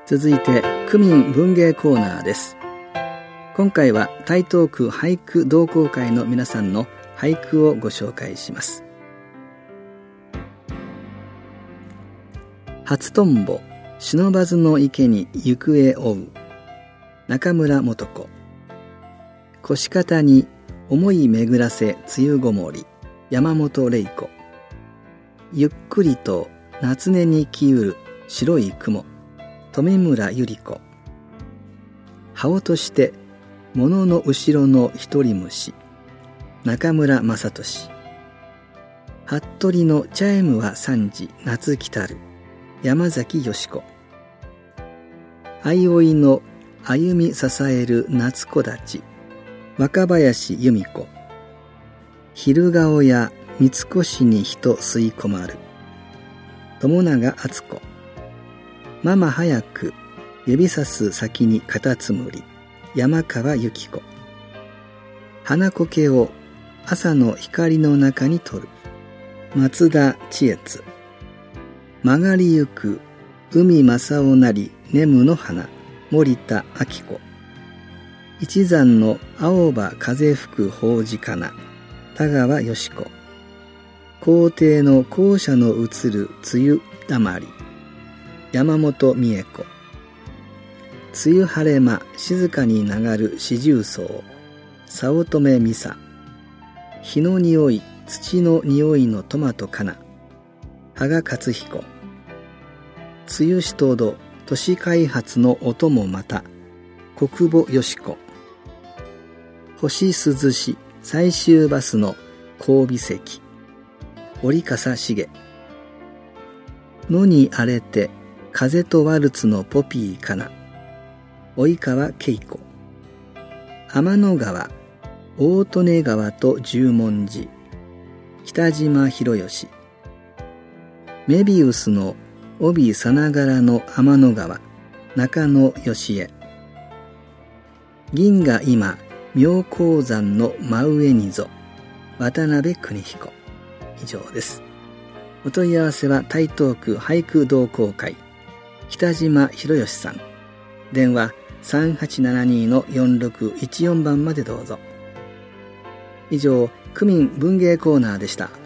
続いて区民文芸コーナーです。今回は台東区俳句同好会の皆さんの俳句をご紹介します。初とんぼ忍ばずの池に行方追う、中村素子。腰肩に思い巡らせ梅雨ごもり、山本玲子。ゆっくりと夏音に消ゆる白い雲、富村百合子。葉落として物の後ろの一人虫、中村雅俊。服部のチャイムは3時夏来たる、山崎よし子。相生の歩み支える夏子立ち、若林由美子。昼顔や三越に人吸い込まる、友永敦子。ママ早く指さす先にカタツムリ、山川由紀子。花苔を朝の光の中に取る、松田千悦。曲がりゆく海正雄なり眠の花、森田明子。一山の青葉風吹くほうじかな、田川よし子。校庭の校舎の映る梅雨だまり、山本美恵子。梅雨晴れ間静かに流る四重奏、早乙女美沙。火の匂い土の匂いのトマトかな、羽賀克彦。梅雨しとど都市開発の音もまた、国母よし子。星涼し最終バスの交尾席、折笠茂。野に荒れて風とワルツのポピーかな、及川恵子。天の川大利根川と十文字、北島博義。メビウスの帯さながらの天の川、中野義恵。銀が今妙高山の真上にぞ、渡辺邦彦。以上です。お問い合わせは台東区俳句同好会北島博義さん、電話 3872-4614 番までどうぞ。以上、区民文芸コーナーでした。